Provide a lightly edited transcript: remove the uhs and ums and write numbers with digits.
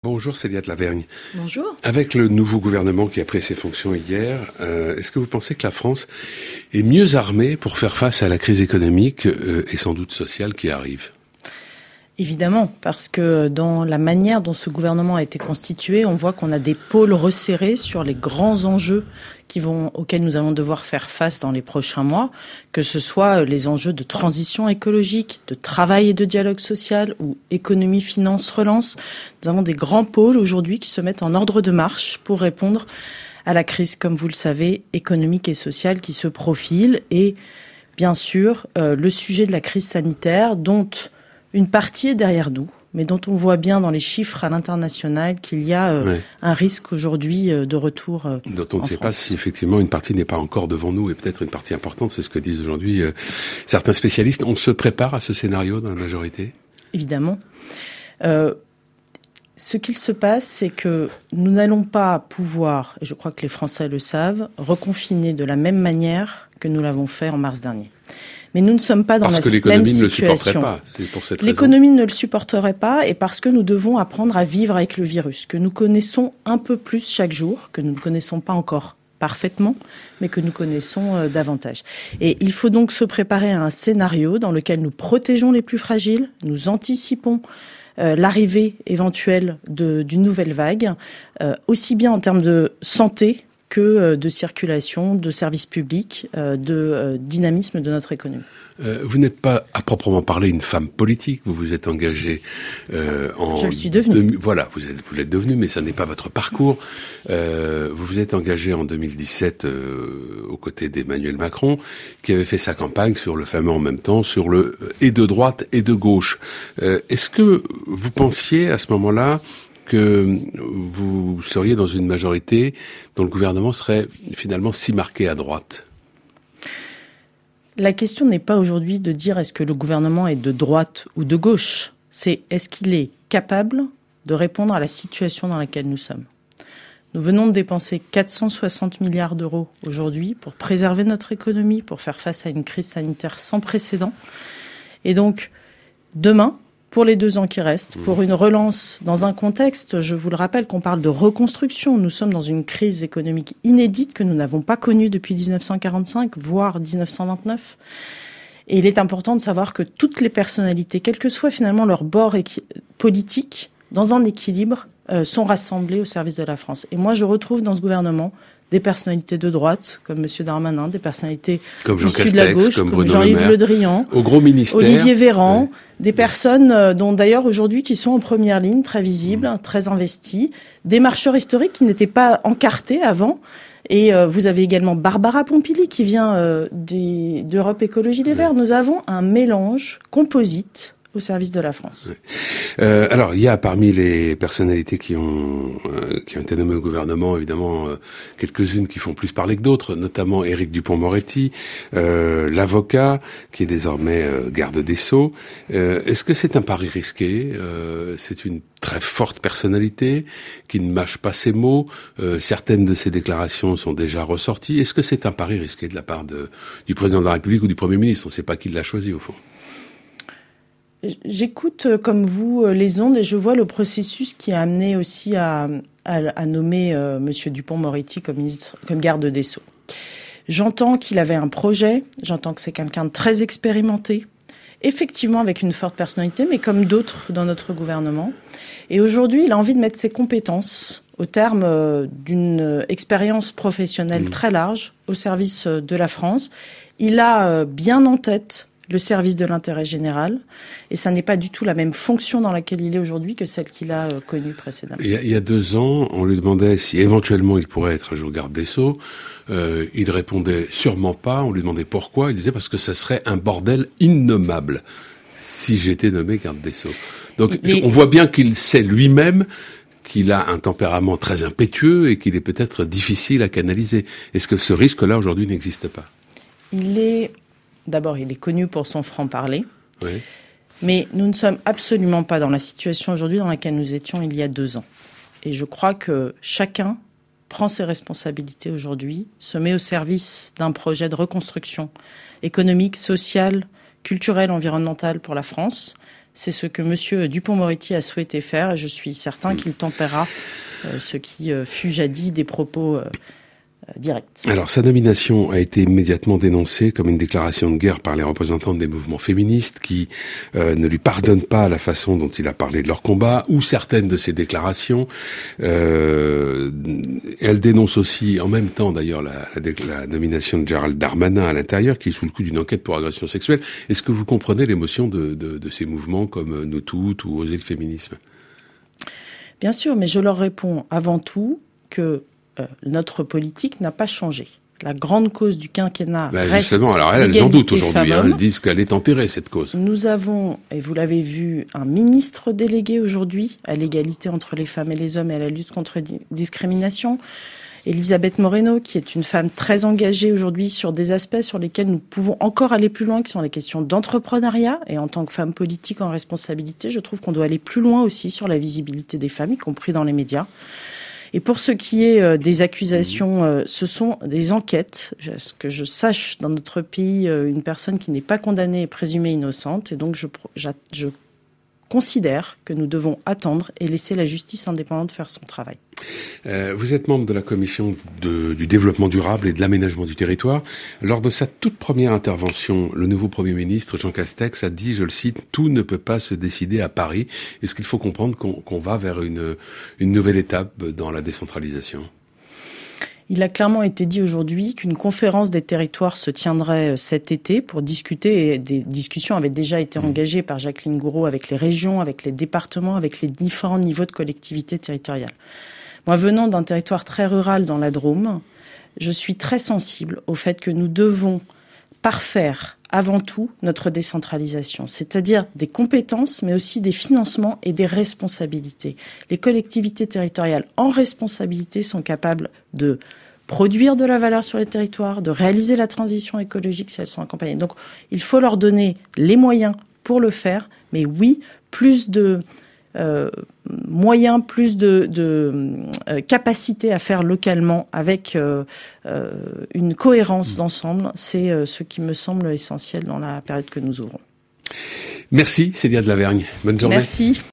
Bonjour Célia de Lavergne. Bonjour. Avec le nouveau gouvernement qui a pris ses fonctions hier, est-ce que vous pensez que la France est mieux armée pour faire face à la crise économique et sans doute sociale qui arrive ? Évidemment, parce que dans la manière dont ce gouvernement a été constitué, on voit qu'on a des pôles resserrés sur les grands enjeux auxquels nous allons devoir faire face dans les prochains mois, que ce soit les enjeux de transition écologique, de travail et de dialogue social ou économie, finance, relance. Nous avons des grands pôles aujourd'hui qui se mettent en ordre de marche pour répondre à la crise, comme vous le savez, économique et sociale qui se profile. Et bien sûr, le sujet de la crise sanitaire dont une partie est derrière nous, mais dont on voit bien dans les chiffres à l'international qu'il y a un risque aujourd'hui de retour dont on ne sait pas si effectivement une partie n'est pas encore devant nous et peut-être une partie importante, c'est ce que disent aujourd'hui certains spécialistes. On se prépare à ce scénario dans la majorité ? Évidemment. Ce qu'il se passe, c'est que nous n'allons pas pouvoir, et je crois que les Français le savent, reconfiner de la même manière que nous l'avons fait en mars dernier. Mais nous ne sommes pas dans la même situation. Parce que l'économie ne le supporterait pas, c'est pour cette raison. L'économie ne le supporterait pas et parce que nous devons apprendre à vivre avec le virus, que nous connaissons un peu plus chaque jour, que nous ne connaissons pas encore parfaitement, mais que nous connaissons davantage. Et il faut donc se préparer à un scénario dans lequel nous protégeons les plus fragiles, nous anticipons l'arrivée éventuelle d'une nouvelle vague, aussi bien en termes de santé que de circulation, de services publics, de dynamisme de notre économie. Vous n'êtes pas, à proprement parler, une femme politique. Vous vous êtes engagée en... Je le suis devenue. Voilà, vous l'êtes devenue, mais ça n'est pas votre parcours. Vous vous êtes engagée en 2017 aux côtés d'Emmanuel Macron, qui avait fait sa campagne sur le fameux en même temps, sur le et de droite et de gauche. Est-ce que vous pensiez à ce moment-là que vous seriez dans une majorité dont le gouvernement serait finalement si marqué à droite ? La question n'est pas aujourd'hui de dire est-ce que le gouvernement est de droite ou de gauche. C'est est-ce qu'il est capable de répondre à la situation dans laquelle nous sommes. Nous venons de dépenser 460 milliards d'euros aujourd'hui pour préserver notre économie, pour faire face à une crise sanitaire sans précédent. Et donc, demain, pour les 2 ans qui restent, pour une relance dans un contexte, je vous le rappelle, qu'on parle de reconstruction. Nous sommes dans une crise économique inédite que nous n'avons pas connue depuis 1945, voire 1929. Et il est important de savoir que toutes les personnalités, quel que soit finalement leur bord politique, dans un équilibre, sont rassemblées au service de la France. Et moi, je retrouve dans ce gouvernement des personnalités de droite, comme M. Darmanin, des personnalités comme Jean issues de la gauche, comme Jean-Yves Le Drian, au gros ministère, Olivier Véran, des personnes dont d'ailleurs aujourd'hui qui sont en première ligne, très visibles, très investies, des marcheurs historiques qui n'étaient pas encartés avant. Et vous avez également Barbara Pompili qui vient d'Europe Écologie Les Verts. Nous avons un mélange composite au service de la France. Alors, il y a parmi les personnalités qui ont été nommées au gouvernement, évidemment, quelques-unes qui font plus parler que d'autres, notamment Éric Dupond-Moretti, l'avocat, qui est désormais garde des Sceaux. Est-ce que c'est un pari risqué ? C'est une très forte personnalité qui ne mâche pas ses mots. Certaines de ses déclarations sont déjà ressorties. Est-ce que c'est un pari risqué de la part du président de la République ou du Premier ministre ? On ne sait pas qui l'a choisi, au fond. J'écoute, comme vous, les ondes et je vois le processus qui a amené aussi à nommer Monsieur Dupond-Moretti comme garde des Sceaux. J'entends qu'il avait un projet, j'entends que c'est quelqu'un de très expérimenté, effectivement avec une forte personnalité, mais comme d'autres dans notre gouvernement. Et aujourd'hui, il a envie de mettre ses compétences au terme d'une expérience professionnelle très large au service de la France. Il a bien en tête le service de l'intérêt général. Et ça n'est pas du tout la même fonction dans laquelle il est aujourd'hui que celle qu'il a connue précédemment. Il y a 2 ans, on lui demandait si éventuellement il pourrait être un jour garde des Sceaux. Il répondait sûrement pas. On lui demandait pourquoi. Il disait parce que ça serait un bordel innommable si j'étais nommé garde des Sceaux. Donc on voit bien qu'il sait lui-même qu'il a un tempérament très impétueux et qu'il est peut-être difficile à canaliser. Est-ce que ce risque-là aujourd'hui n'existe pas ? D'abord, il est connu pour son franc-parler. Oui. Mais nous ne sommes absolument pas dans la situation aujourd'hui dans laquelle nous étions il y a 2 ans. Et je crois que chacun prend ses responsabilités aujourd'hui, se met au service d'un projet de reconstruction économique, sociale, culturelle, environnementale pour la France. C'est ce que Monsieur Dupond-Moretti a souhaité faire et je suis certain qu'il tempérera ce qui fut jadis des propos directs. Alors, sa nomination a été immédiatement dénoncée comme une déclaration de guerre par les représentants des mouvements féministes qui ne lui pardonnent pas la façon dont il a parlé de leur combat ou certaines de ses déclarations. Elle dénonce aussi, en même temps d'ailleurs, la nomination de Gérald Darmanin à l'intérieur, qui est sous le coup d'une enquête pour agression sexuelle. Est-ce que vous comprenez l'émotion de ces mouvements comme Nous Toutes ou Oser le féminisme? Bien sûr, mais je leur réponds avant tout que notre politique n'a pas changé. La grande cause du quinquennat reste justement, alors elles en doutent aujourd'hui. Elles disent qu'elle est enterrée, cette cause. Nous avons, et vous l'avez vu, un ministre délégué aujourd'hui à l'égalité entre les femmes et les hommes et à la lutte contre la discrimination. Elisabeth Moreno, qui est une femme très engagée aujourd'hui sur des aspects sur lesquels nous pouvons encore aller plus loin, qui sont les questions d'entrepreneuriat. Et en tant que femme politique en responsabilité, je trouve qu'on doit aller plus loin aussi sur la visibilité des femmes, y compris dans les médias. Et pour ce qui est des accusations, ce sont des enquêtes. Ce que je sache, dans notre pays, une personne qui n'est pas condamnée est présumée innocente. Et donc, je considère que nous devons attendre et laisser la justice indépendante faire son travail. Vous êtes membre de la commission du développement durable et de l'aménagement du territoire. Lors de sa toute première intervention, le nouveau Premier ministre, Jean Castex, a dit, je le cite, « Tout ne peut pas se décider à Paris ». Est-ce qu'il faut comprendre qu'on va vers une nouvelle étape dans la décentralisation ? Il a clairement été dit aujourd'hui qu'une conférence des territoires se tiendrait cet été pour discuter, et des discussions avaient déjà été engagées par Jacqueline Gouraud avec les régions, avec les départements, avec les différents niveaux de collectivités territoriales. Moi, venant d'un territoire très rural dans la Drôme, je suis très sensible au fait que nous devons parfaire avant tout notre décentralisation, c'est-à-dire des compétences, mais aussi des financements et des responsabilités. Les collectivités territoriales en responsabilité sont capables de produire de la valeur sur les territoires, de réaliser la transition écologique si elles sont accompagnées. Donc, il faut leur donner les moyens pour le faire, mais oui, plus de moyens, plus de capacité à faire localement avec une cohérence d'ensemble, c'est ce qui me semble essentiel dans la période que nous ouvrons. Merci, Célia de Lavergne. Bonne journée. Merci.